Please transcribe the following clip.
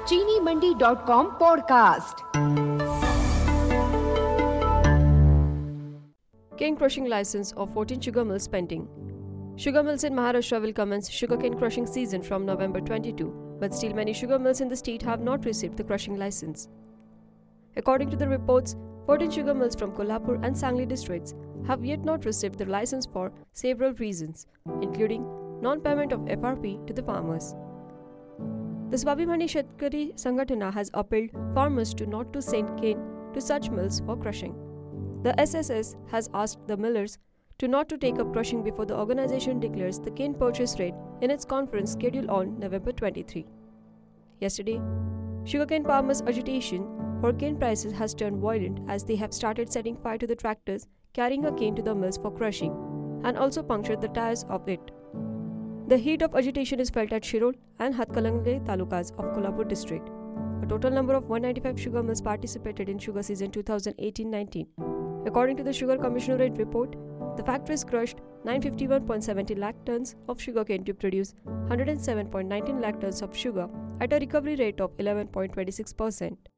चीनीमंडी.com podcast. Cane crushing license of 14 sugar mills pending. Sugar mills in Maharashtra will commence sugarcane crushing season from November 22, but still many sugar mills in the state have not received the crushing license. According to the reports, 14 sugar mills from Kolhapur and Sangli districts have yet not received the license for several reasons, including non-payment of FRP to the farmers. The Swabhimani Shetkari Sangatana has appealed farmers not to send cane to such mills for crushing. The SSS has asked the millers not to take up crushing before the organization declares the cane purchase rate in its conference scheduled on November 23. Yesterday, sugarcane farmers' agitation for cane prices has turned violent as they have started setting fire to the tractors carrying a cane to the mills for crushing and also punctured the tires of it. The heat of agitation is felt at Shirol and Hatkalangle talukas of Kolhapur district. A total number of 195 sugar mills participated in sugar season 2018-19. According to the Sugar Commissionerate report, the factories crushed 951.70 lakh tons of sugarcane to produce 107.19 lakh tons of sugar at a recovery rate of 11.26%.